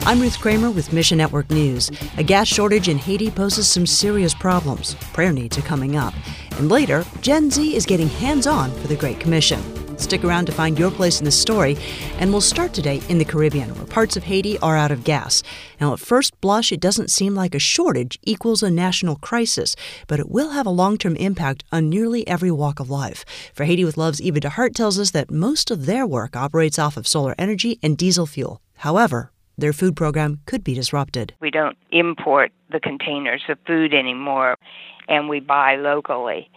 I'm Ruth Kramer with Mission Network News. A gas shortage in Haiti poses some serious problems. Prayer needs are coming up. And later, Gen Z is getting hands-on for the Great Commission. Stick around to find your place in the story, and we'll start today in the Caribbean, where parts of Haiti are out of gas. Now, at first blush, it doesn't seem like a shortage equals a national crisis, but it will have a long-term impact on nearly every walk of life. For Haiti with Love's Eva DeHart tells us that most of their work operates off of solar energy and diesel fuel. However, their food program could be disrupted. We don't import the containers of food anymore, and we buy locally.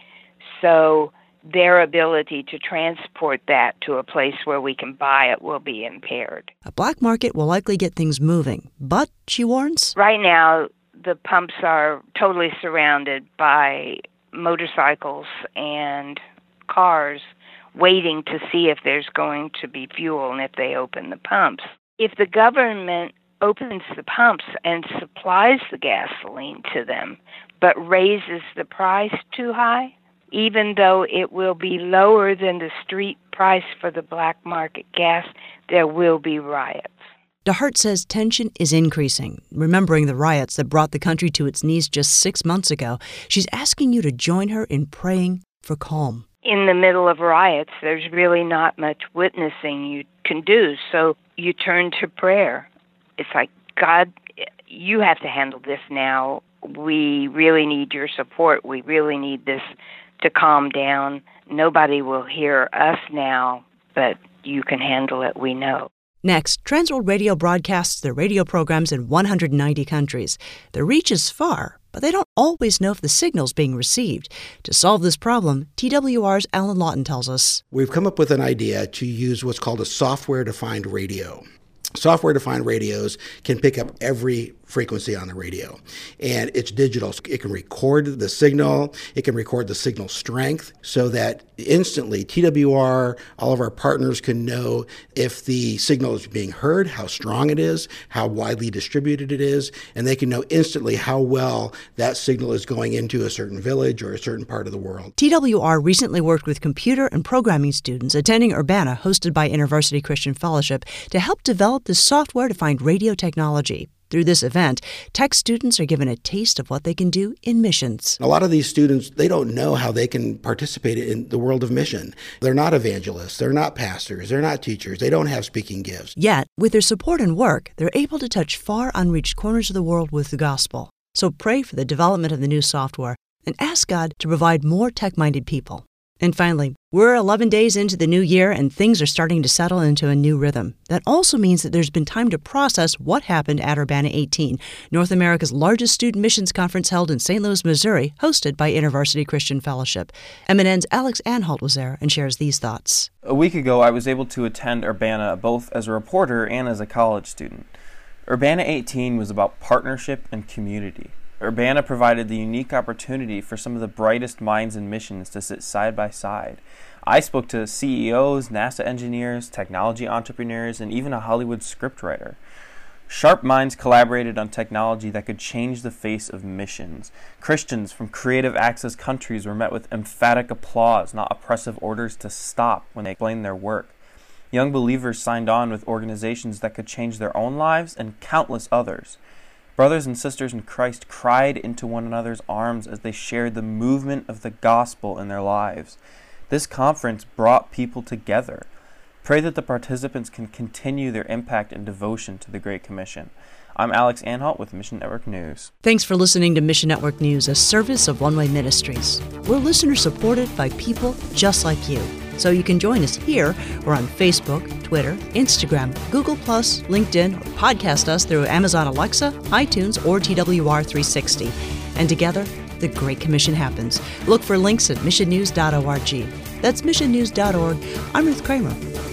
So their ability to transport that to a place where we can buy it will be impaired. A black market will likely get things moving, but, she warns, right now the pumps are totally surrounded by motorcycles and cars waiting to see if there's going to be fuel and if they open the pumps. If the government opens the pumps and supplies the gasoline to them, but raises the price too high, even though it will be lower than the street price for the black market gas, there will be riots. DeHart says tension is increasing. Remembering the riots that brought the country to its knees just 6 months ago, she's asking you to join her in praying for calm. In the middle of riots, there's really not much witnessing you can do, so you turn to prayer. It's like, God, you have to handle this now. We really need your support. We really need this to calm down. Nobody will hear us now, but you can handle it, we know. Next, Transworld Radio broadcasts their radio programs in 190 countries. Their reach is far, but they don't always know if the signal's being received. To solve this problem, TWR's Alan Lawton tells us, we've come up with an idea to use what's called a software-defined radio. Software-defined radios can pick up every frequency on the radio, and it's digital. It can record the signal, it can record the signal strength, so that instantly TWR, all of our partners can know if the signal is being heard, how strong it is, how widely distributed it is, and they can know instantly how well that signal is going into a certain village or a certain part of the world. TWR recently worked with computer and programming students attending Urbana, hosted by InterVarsity Christian Fellowship, to help develop the software-defined radio technology. Through this event, tech students are given a taste of what they can do in missions. A lot of these students, they don't know how they can participate in the world of mission. They're not evangelists, they're not pastors, they're not teachers, they don't have speaking gifts. Yet, with their support and work, they're able to touch far unreached corners of the world with the gospel. So pray for the development of the new software and ask God to provide more tech-minded people. And finally, we're 11 days into the new year and things are starting to settle into a new rhythm. That also means that there's been time to process what happened at Urbana 18, North America's largest student missions conference held in St. Louis, Missouri, hosted by InterVarsity Christian Fellowship. MNN's Alex Anhalt was there and shares these thoughts. A week ago, I was able to attend Urbana both as a reporter and as a college student. Urbana 18 was about partnership and community. Urbana provided the unique opportunity for some of the brightest minds in missions to sit side by side. I spoke to CEOs, NASA engineers, technology entrepreneurs, and even a Hollywood scriptwriter. Sharp minds collaborated on technology that could change the face of missions. Christians from creative access countries were met with emphatic applause, not oppressive orders to stop when they explained their work. Young believers signed on with organizations that could change their own lives and countless others. Brothers and sisters in Christ cried into one another's arms as they shared the movement of the gospel in their lives. This conference brought people together. Pray that the participants can continue their impact and devotion to the Great Commission. I'm Alex Anhalt with Mission Network News. Thanks for listening to Mission Network News, a service of One Way Ministries. We're listener-supported by people just like you. So you can join us here or on Facebook, Twitter, Instagram, Google+, LinkedIn, or podcast us through Amazon Alexa, iTunes, or TWR360. And together, the Great Commission happens. Look for links at missionnews.org. That's missionnews.org. I'm Ruth Kramer.